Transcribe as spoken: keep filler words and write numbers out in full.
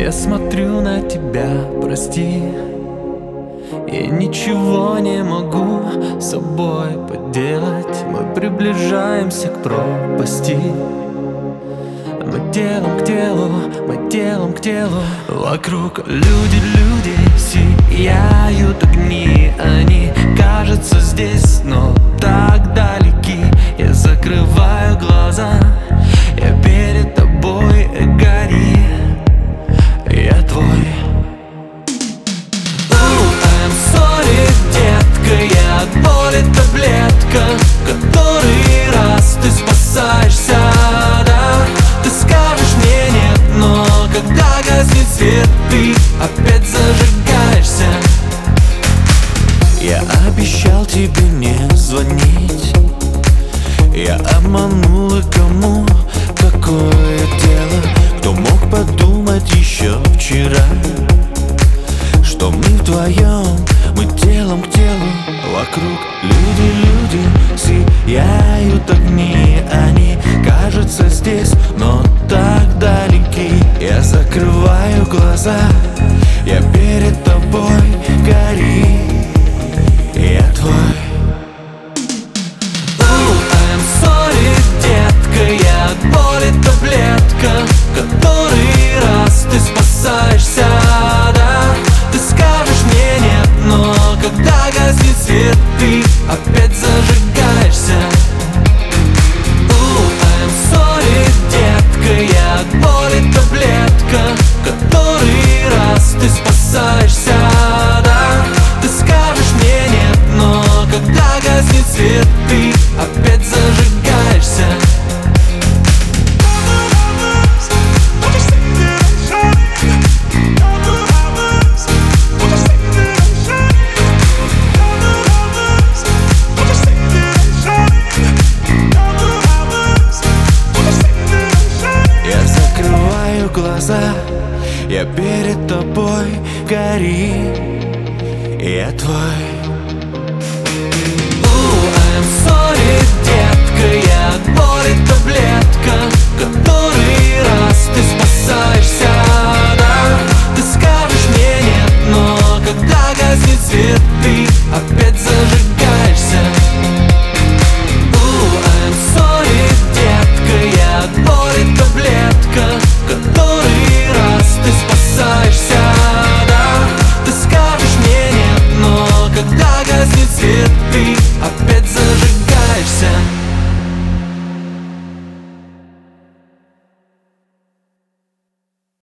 Я смотрю на тебя, прости, я ничего не могу с собой поделать. Мы приближаемся к пропасти. Мы телом к телу, мы телом к телу. Вокруг люди, люди, сияют огни. Они кажутся здесь, но так далеки. Я закрываю глаза, я перед тобой, гори, я твой. I'm sorry, детка, я от боли таблетка. Который раз ты спасаешься, да? Ты скажешь мне нет, но когда гаснет свет, ты опять зажигаешься. Я обещал тебе не звонить, я обманула кому какое дело. Кто мог подумать еще вчера, что мы вдвоем, мы телом к телу. Вокруг люди, люди, сияют огни. Они кажутся здесь, но так далеки. Я закрываю глаза, я перед тобой, гори, я твой. I'm sorry, детка, я от боли таблетка. Который раз ты спасаешься, да? Ты скажешь мне нет, но когда гаснет свет, ты опять зажигаешься. I'm sorry, детка, я от боли таблетка. Который раз ты спасаешься, да? Ты скажешь мне нет, но когда гаснет свет, ты опять